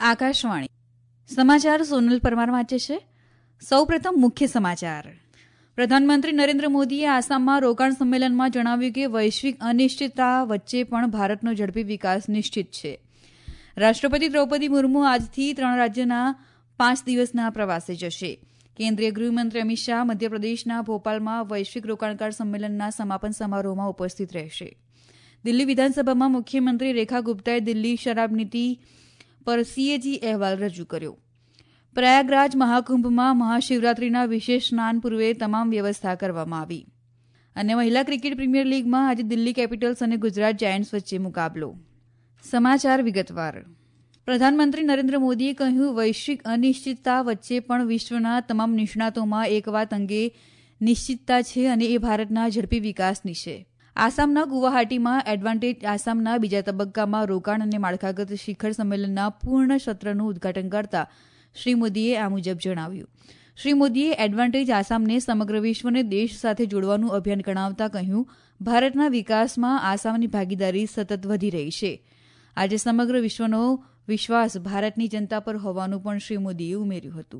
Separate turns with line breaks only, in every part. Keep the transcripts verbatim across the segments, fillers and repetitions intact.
આકાશવાણી સમાચાર સોનલ પરમાર વાંચે છે. સૌપ્રથમ મુખ્ય સમાચાર. પ્રધાનમંત્રી નરેન્દ્ર મોદીએ આસામમાં રોકાણ સંમેલનમાં જણાવ્યું કે વૈશ્વિક અનિશ્ચિતતા વચ્ચે પણ ભારતનો ઝડપી વિકાસ નિશ્ચિત છે. રાષ્ટ્રપતિ દ્રૌપદી મુર્મુ આજથી ત્રણ રાજ્યના પાંચ દિવસના પ્રવાસે જશે. કેન્દ્રીય ગૃહમંત્રી અમિત શાહ મધ્યપ્રદેશના ભોપાલમાં વૈશ્વિક રોકાણકાર સંમેલનના સમાપન સમારોહમાં ઉપસ્થિત રહેશે. દિલ્હી વિધાનસભામાં મુખ્યમંત્રી રેખા ગુપ્તાએ દિલ્હી શરાબ નીતિ પર સીએજી અહેવાલ રજૂ કર્યો. પ્રયાગરાજ મહાકુંભમાં મહાશિવરાત્રીના વિશેષ સ્નાન પૂર્વે તમામ વ્યવસ્થા કરવામાં આવી. અને મહિલા ક્રિકેટ પ્રીમિયર લીગમાં આજે દિલ્હી કેપિટલ્સ અને ગુજરાત જાયન્ટ્સ વચ્ચે મુકાબલો. સમાચાર વિગતવાર. પ્રધાનમંત્રી નરેન્દ્ર મોદીએ કહ્યું, વૈશ્વિક અનિશ્ચિતતા વચ્ચે પણ વિશ્વના તમામ નિષ્ણાતોમાં એક વાત અંગે નિશ્ચિતતા છે અને એ ભારતના ઝડપી વિકાસની છે. આસામના ગુવાહાટીમાં એડવાન્ટેજ આસામના બીજા તબક્કામાં રોકાણ અને માળખાગત શિખર સંમેલનના પૂર્ણ સત્રનું ઉદઘાટન કરતા શ્રી મોદીએ આ મુજબ જણાવ્યું. શ્રી મોદીએ એડવાન્ટેજ આસામને સમગ્ર વિશ્વને દેશ સાથે જોડવાનું અભિયાન ગણાવતા કહ્યું, ભારતના વિકાસમાં આસામની ભાગીદારી સતત વધી રહી છે. આજે સમગ્ર વિશ્વનો વિશ્વાસ ભારતની જનતા પર હોવાનું પણ શ્રી મોદીએ ઉમેર્યું હતું.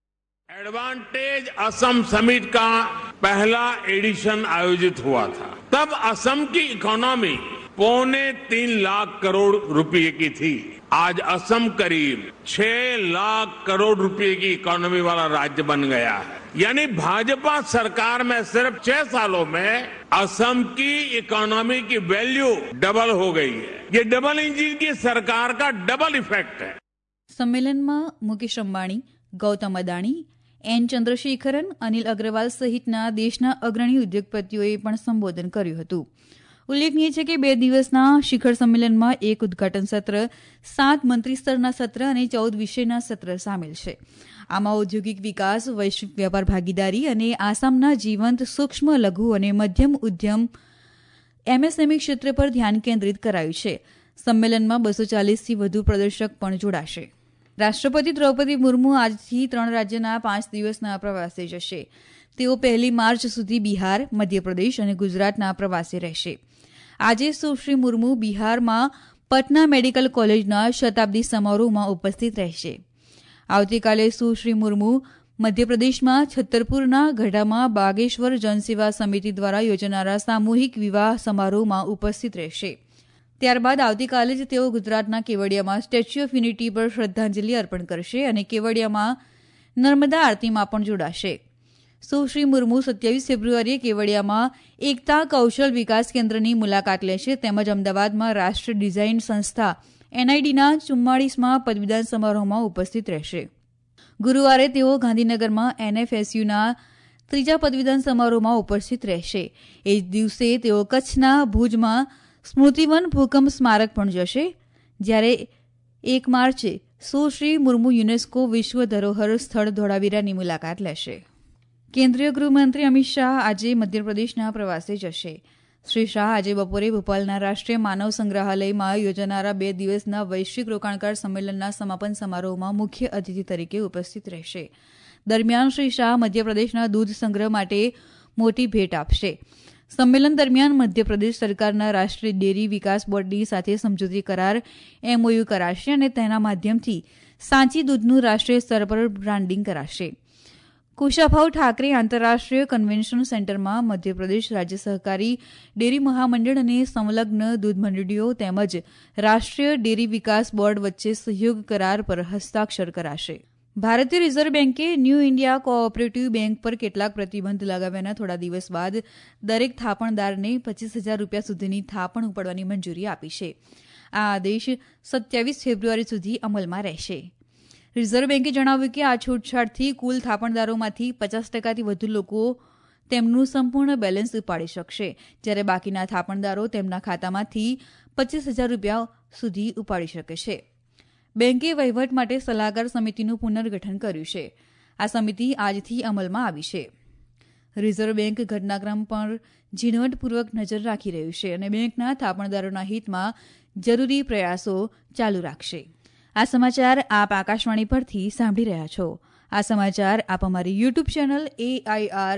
एडवांटेज असम समिट का पहला एडिशन आयोजित हुआ था. तब असम की इकोनॉमी पौने तीन लाख करोड़ रुपए की थी. आज असम करीब छह लाख करोड़ रुपए की इकोनॉमी वाला राज्य बन गया है. यानी भाजपा सरकार में सिर्फ छह सालों में असम की इकोनॉमी की वैल्यू डबल हो गई है. ये डबल इंजन की सरकार का डबल इफेक्ट है.
સંમેલનમાં મુકેશ અંબાણી, ગૌતમ અદાણી, એન ચંદ્રશેખરન, અનિલ અગ્રવાલ સહિતના દેશના અગ્રણી ઉદ્યોગપતિઓએ પણ સંબોધન કર્યું હતું. ઉલ્લેખનીય છે કે બે દિવસના શિખર સંમેલનમાં એક ઉદઘાટન સત્ર, સાત મંત્રી સ્તરના સત્ર અને ચૌદ વિષયના સત્ર સામેલ છે. આમાં ઔદ્યોગિક વિકાસ, વૈશ્વિક વેપાર ભાગીદારી અને આસામના જીવંત સૂક્ષ્મ, લઘુ અને મધ્યમ ઉદ્યમ એમએસએમઈ ક્ષેત્ર પર ધ્યાન કેન્દ્રિત કરાયું છે. સંમેલનમાં બસો ચાલીસથી વધુ પ્રદર્શક પણ જોડાશે. રાષ્ટ્રપતિ દ્રૌપદી મુર્મુ આજથી ત્રણ રાજ્યના પાંચ દિવસના પ્રવાસે જશે. તેઓ પહેલી માર્ચ સુધી બિહાર, મધ્યપ્રદેશ અને ગુજરાતના પ્રવાસે રહેશે. આજે સુશ્રી મુર્મુ બિહારમાં પટના મેડિકલ કોલેજના શતાબ્દી સમારોહમાં ઉપસ્થિત રહેશે. આવતીકાલે સુશ્રી મુર્મુ મધ્યપ્રદેશમાં છત્તરપુરના ગઢામાં બાગેશ્વર જનસેવા સમિતિ દ્વારા યોજાનારા સામૂહિક વિવાહ સમારોહમાં ઉપસ્થિત રહેશે. ત્યારબાદ આવતીકાલે જ તેઓ ગુજરાતના કેવડિયામાં સ્ટેચ્યુ ઓફ યુનિટી પર શ્રદ્ધાંજલિ અર્પણ કરશે અને કેવડિયામાં નર્મદા આરતીમાં પણ જોડાશે. સુશ્રી મુર્મુ સત્યાવીસ ફેબ્રુઆરીએ કેવડિયામાં એકતા કૌશલ વિકાસ કેન્દ્રની મુલાકાત લેશે. તેમજ અમદાવાદમાં રાષ્ટ્રીય ડિઝાઇન સંસ્થા એનઆઈડીના ચુમ્માળીસમાં પદવીદાન સમારોહમાં ઉપસ્થિત રહેશે. ગુરૂવારે તેઓ ગાંધીનગરમાં એનએફએસયુના ત્રીજા પદવીદાન સમારોહમાં ઉપસ્થિત રહેશે. એ જ દિવસે તેઓ કચ્છના ભુજમાં સ્મૃતિવન ભૂકંપ સ્મારક પણ જશે. જ્યારે એક માર્ચે સુશ્રી મુર્મુ યુનેસ્કો વિશ્વ ધરોહર સ્થળ ધોળાવીરાની મુલાકાત લેશે. કેન્દ્રીય ગૃહમંત્રી અમિત શાહ આજે મધ્યપ્રદેશના પ્રવાસે જશે. શ્રી શાહ આજે બપોરે ભોપાલના રાષ્ટ્રીય માનવ સંગ્રહાલયમાં યોજાનારા બે દિવસના વૈશ્વિક રોકાણકાર સંમેલનના સમાપન સમારોહમાં મુખ્ય અતિથિ તરીકે ઉપસ્થિત રહેશે. દરમિયાન શ્રી શાહ મધ્યપ્રદેશના દૂધ સંગ્રહ માટે મોટી ભેટ આપશે. સંમેલન દરમિયાન મધ્યપ્રદેશ સરકારના રાષ્ટ્રીય ડેરી વિકાસ બોર્ડની સાથે સમજૂતી કરાર એમઓયુ કરાશે અને તેના માધ્યમથી સાંચી દૂધનું રાષ્ટ્રીય સ્તર પર બ્રાન્ડિંગ કરાશે. કુશાભાઉ ઠાકરે આંતરરાષ્ટ્રીય કન્વેન્શન સેન્ટરમાં મધ્યપ્રદેશ રાજ્ય સહકારી ડેરી મહામંડળ અને સંલગ્ન દૂધ મંડળીઓ તેમજ રાષ્ટ્રીય ડેરી વિકાસ બોર્ડ વચ્ચે સહયોગ કરાર પર હસ્તાક્ષર કરાશે. ભારતીય રિઝર્વ બેન્કે ન્યૂ ઇન્ડિયા કોઓપરેટિવ બેન્ક પર કેટલાક પ્રતિબંધ લગાવ્યાના થોડા દિવસ બાદ દરેક થાપણદારને પચીસ હજાર રૂપિયા સુધીની થાપણ ઉપાડવાની મંજૂરી આપી છે. આ આદેશ સત્યાવીસ ફેબ્રુઆરી સુધી અમલમાં રહેશે. રિઝર્વ બેન્કે જણાવ્યું કે આ છૂટછાટથી કુલ થાપણદારોમાંથી પચાસ ટકાથી વધુ લોકો તેમનું સંપૂર્ણ બેલેન્સ ઉપાડી શકશે, જ્યારે બાકીના થાપણદારો તેમના ખાતામાંથી પચીસ હજાર રૂપિયા સુધી ઉપાડી શકે છે. બેન્કે વહીવટ માટે સલાહકાર સમિતિનું પુનર્ગઠન કર્યું છે. આ સમિતિ આજથી અમલમાં આવી છે. રિઝર્વ બેન્ક ઘટનાક્રમ પર ઝીણવટપૂર્વક નજર રાખી રહ્યું છે અને બેન્કના થાપણદારોના હિતમાં જરૂરી પ્રયાસો ચાલુ રાખશે. આ સમાચાર આપ આકાશવાણી પરથી સાંભળી રહ્યા છો. આ સમાચાર આપ અમારી YouTube channel AIR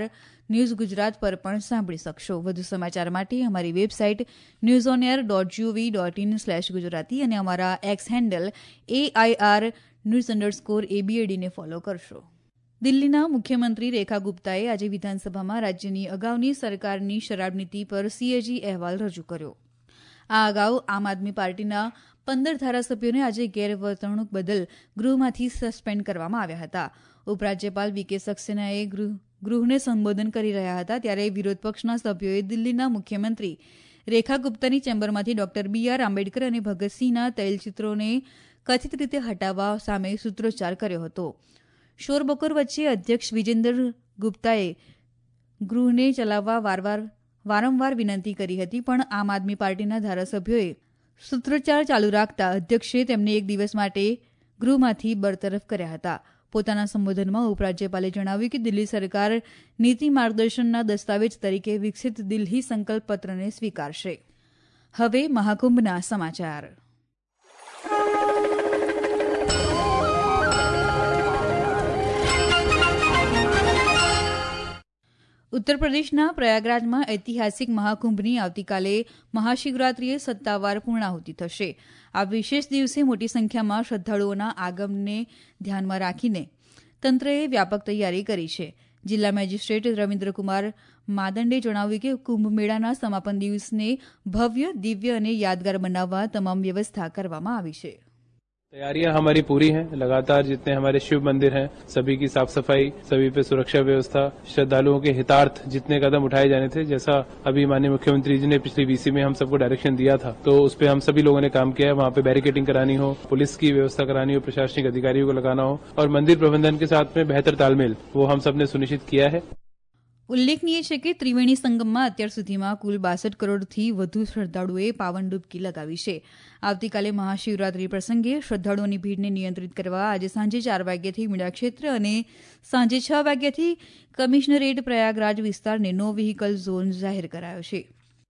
news Gujarat પર પણ સાંભળી શકશો. વધુ સમાચાર માટે અમારી website news on air dot GOV dot in slash Gujarati અને અમારા X handle AIR news underscore એબીએડીને ફોલો કરશો. દિલ્હીના મુખ્યમંત્રી રેખા ગુપ્તાએ આજે વિધાનસભામાં રાજ્યની અગાઉની સરકારની શરાબ નીતિ પર સીએજી અહેવાલ રજૂ કર્યો. આ અગાઉ આમ આદમી પાર્ટીના પંદર ધારાસભ્યોને આજે ગેરવર્તણૂક બદલ ગૃહમાંથી સસ્પેન્ડ કરવામાં આવ્યા હતા. ઉપરાજ્યપાલ વી કે સક્સેનાએ ગૃહને સંબોધન કરી રહ્યા હતા ત્યારે વિરોધ પક્ષના સભ્યોએ દિલ્હીના મુખ્યમંત્રી રેખા ગુપ્તાની ચેમ્બરમાંથી ડોક્ટર બી આર આંબેડકર અને ભગતસિંહના તૈલચિત્રોને કથિત રીતે હટાવવા સામે સૂત્રોચ્ચાર કર્યો હતો. શોરબકોર વચ્ચે અધ્યક્ષ વિજેન્દર ગુપ્તાએ ગૃહને ચલાવવા વારવાર વારંવાર વિનંતી કરી હતી પણ આમ આદમી પાર્ટીના ધારાસભ્યોએ સૂત્રોચ્ચાર ચાલુ રાખતા અધ્યક્ષે તેમને એક દિવસ માટે ગૃહમાંથી બરતરફ કર્યા હતા. પોતાના સંબોધનમાં ઉપરાજ્યપાલે જણાવ્યું કે દિલ્હી સરકાર નીતિ માર્ગદર્શનના દસ્તાવેજ તરીકે વિકસિત દિલ્હી સંકલ્પ પત્રને સ્વીકારશે. હવે મહાકુંભના સમાચાર. ઉત્તર પ્રદેશના પ્રયાગરાજમાં ઐતિહાસિક મહાકુંભની આવતીકાલે મહાશિવરાત્રીએ સત્તાવાર પૂર્ણાહુતિ થશે. આ વિશેષ દિવસે મોટી સંખ્યામાં શ્રદ્ધાળુઓના આગમને ધ્યાનમાં રાખીને તંત્રએ વ્યાપક તૈયારી કરી છે. જિલ્લા મેજિસ્ટ્રેટ રવિન્દ્રકુમાર માદંડે જણાવ્યું કે કુંભ મેળાના સમાપન દિવસને ભવ્ય, દિવ્ય અને યાદગાર બનાવવા તમામ વ્યવસ્થા કરવામાં આવી છે.
तैयारियां हमारी पूरी हैं. लगातार जितने हमारे शिव मंदिर हैं सभी की साफ सफाई, सभी पे सुरक्षा व्यवस्था, श्रद्धालुओं के हितार्थ जितने कदम उठाए जाने थे, जैसा अभी माननीय मुख्यमंत्री जी ने पिछली वीसी में हम सबको डायरेक्शन दिया था, तो उस पर हम सभी लोगों ने काम किया है. वहां पे बैरिकेडिंग करानी हो, पुलिस की व्यवस्था करानी हो, प्रशासनिक अधिकारियों को लगाना हो और मंदिर प्रबंधन के साथ में बेहतर तालमेल वो हम सबने सुनिश्चित किया है.
ઉલ્લેખનીય છે કે ત્રિવેણી સંગમમાં અત્યાર સુધીમાં કુલ બાસઠ કરોડથી વધુ શ્રદ્ધાળુઓએ પાવન ડૂબકી લગાવી છે. આવતીકાલે મહાશિવરાત્રી પ્રસંગે શ્રદ્ધાળુઓની ભીડને નિયંત્રિત કરવા આજે સાંજે ચાર વાગ્યાથી મીણાક્ષેત્ર અને સાંજે છ વાગ્યાથી કમિશનરેટ પ્રયાગરાજ વિસ્તારને નો વ્હીકલ ઝોન જાહેર કરાયો છે.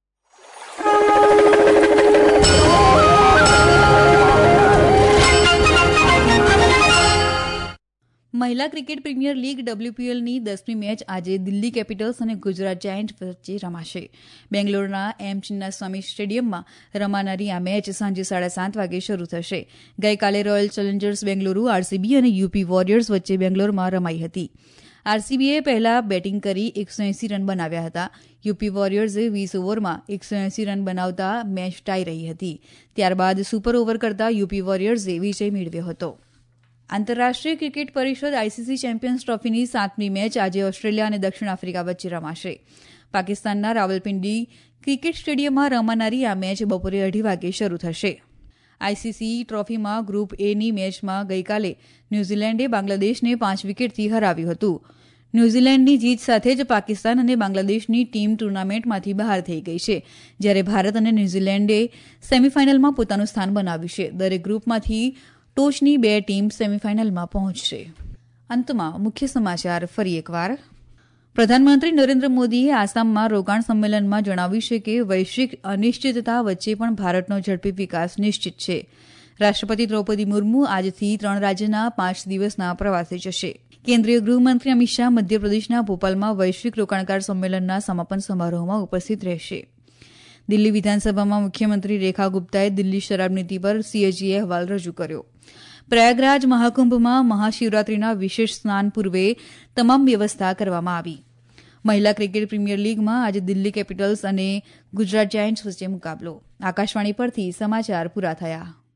મહિલા ક્રિકેટ પ્રીમિયર લીગ ડબલ્યુપીએલની દસમી મેચ આજે દિલ્હી કેપિટલ્સ અને ગુજરાત જાયન્ટ્સ વચ્ચે રમાશે. બેંગ્લોરના એમ ચિન્નાસ્વામી સ્ટેડિયમમાં રમાનારી આ મેચ સાંજે સાડા સાત વાગે શરૂ થશે. ગઈકાલે રોયલ ચેલેન્જર્સ બેંગલુરુ આરસીબી અને યુપી વોરિયર્સ વચ્ચે બેંગ્લોરમાં રમાઈ હતી. આરસીબીએ પહેલા બેટિંગ કરી એકસો એસી રન બનાવ્યા હતા. યુપી વોરિયર્સે વીસ ઓવરમાં એકસો એસી રન બનાવતા મેચ ટાઈ રહી હતી. ત્યારબાદ સુપર ઓવર કરતા યુપી વોરિયર્સે વિજય મેળવ્યો હતો. આંતરરાષ્ટ્રીય ક્રિકેટ પરિષદ આઈસીસી ચેમ્પિયન્સ ટ્રોફીની સાતમી મેચ આજે ઓસ્ટ્રેલિયા અને દક્ષિણ આફ્રિકા વચ્ચે રમાશે. પાકિસ્તાનના રાવલપિંડી ક્રિકેટ સ્ટેડિયમમાં રમાનારી આ મેચ બપોરે અઢી વાગે શરૂ થશે. આઈસીસી ટ્રોફીમાં ગ્રુપ એની મેચમાં ગઈકાલે ન્યૂઝીલેન્ડે બાંગ્લાદેશને પાંચ વિકેટથી હરાવ્યું હતું. ન્યૂઝીલેન્ડની જીત સાથે જ પાકિસ્તાન અને બાંગ્લાદેશની ટીમ ટુર્નામેન્ટમાંથી બહાર થઈ ગઈ છે, જ્યારે ભારત અને ન્યૂઝીલેન્ડે સેમીફાઇનલમાં પોતાનું સ્થાન બનાવ્યું છે. દરેક ગ્રુપમાંથી ટોચની બે ટીમ સેમીફાઇનલમાં પહોંચશે. અંતમાં મુખ્ય સમાચાર ફરી એકવાર. પ્રધાનમંત્રી નરેન્દ્ર મોદીએ આસામમાં રોકાણ સંમેલનમાં જણાવ્યું છે કે વૈશ્વિક અનિશ્ચિતતા વચ્ચે પણ ભારતનો ઝડપી વિકાસ નિશ્ચિત છે. રાષ્ટ્રપતિ દ્રૌપદી મુર્મુ આજથી ત્રણ રાજ્યના પાંચ દિવસના પ્રવાસે જશે. કેન્દ્રીય ગૃહમંત્રી અમિત શાહ મધ્યપ્રદેશના ભોપાલમાં વૈશ્વિક રોકાણકાર સંમેલનના સમાપન સમારોહમાં ઉપસ્થિત રહેશે. દિલ્હી વિધાનસભામાં મુખ્યમંત્રી રેખા ગુપ્તાએ દિલ્હી શરાબ નીતિ પર સીએજી અહેવાલ રજૂ કર્યો. પ્રયાગરાજ મહાકુંભમાં મહાશિવરાત્રીના વિશેષ સ્નાન પૂર્વે તમામ વ્યવસ્થા કરવામાં આવી. મહિલા ક્રિકેટ પ્રીમિયર લીગમાં આજે દિલ્હી કેપિટલ્સ અને ગુજરાત જાયન્ટ્સ વચ્ચે મુકાબલો. આકાશવાણી પરથી સમાચાર પૂરા થયા.